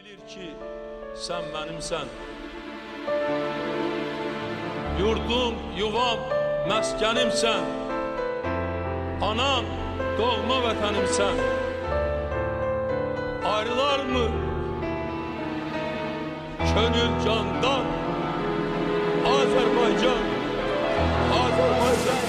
bilir ki sen benimsen. Yurdum, yuvam, məskenimsen. Anam, doğma vətənimsən. Ayrılar mı könül candan? Azerbaycan, Azerbaycan.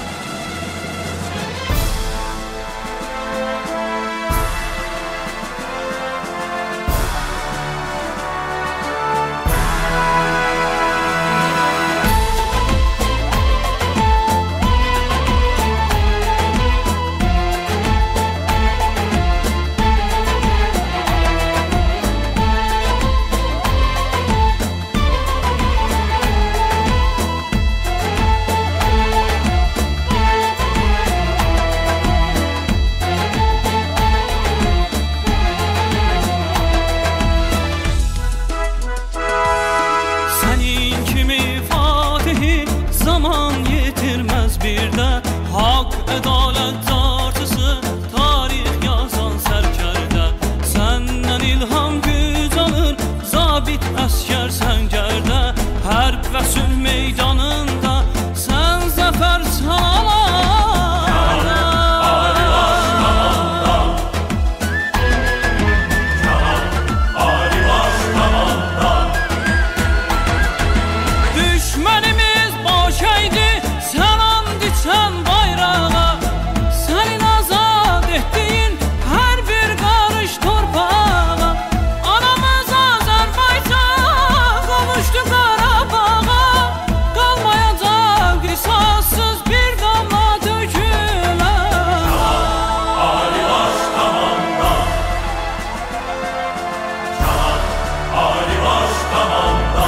Hak, ədalət tartısı, tarix yazan sərkərdə. Səndən ilham güc alır, zabit əskər səngərdə. Hərb və sülh meydanında sən zəfər çalarda. Ali baş tamamda, Ali baş tamamda. Düşmənimiz baş əydi, sən and içən bayrağa. Sənin azad etdiyin hər bir qarış torpağa. Anamız Azərbaycan qovuşdu Qarabağa. Qalmayacaq qisasız bir damla dökülər. Ali baş tamamda, Ali baş tamamda.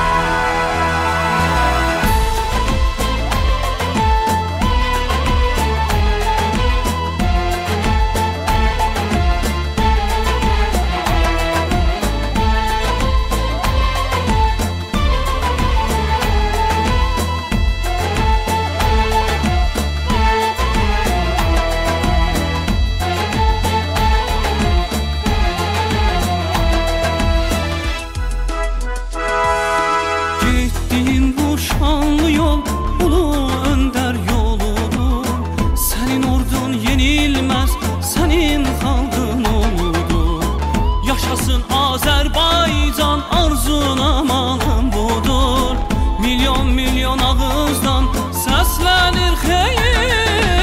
Şanlı yol, ulu önder yoludur. Senin ordun yenilmez, senin xalqın uludur. Yaşasın Azərbaycan, arzun amalın budur. Milyon milyon ağızdan səslənir xeyir.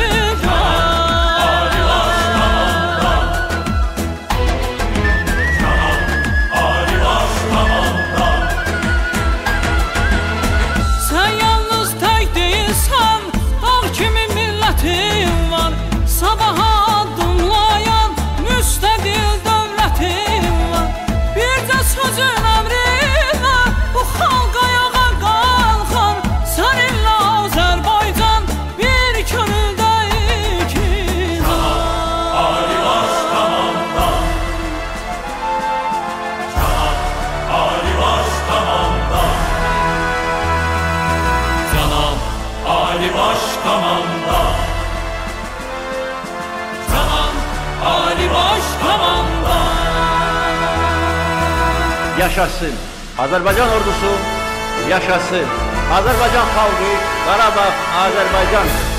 Sabaha adımlayan müstəqil dövlətim var. Bircə sözün əmrinə bu xalq ayağa qalxar. Səninlə Azərbaycan bir könüldə ikiz. Ali baş tamamda, Ali baş tamamda. Canam Ali baş tamamda, Ali baş tamamda. Yaşasın Azərbaycan ordusu, yaşasın Azərbaycan xalqı, Qarabağ Azərbaycan.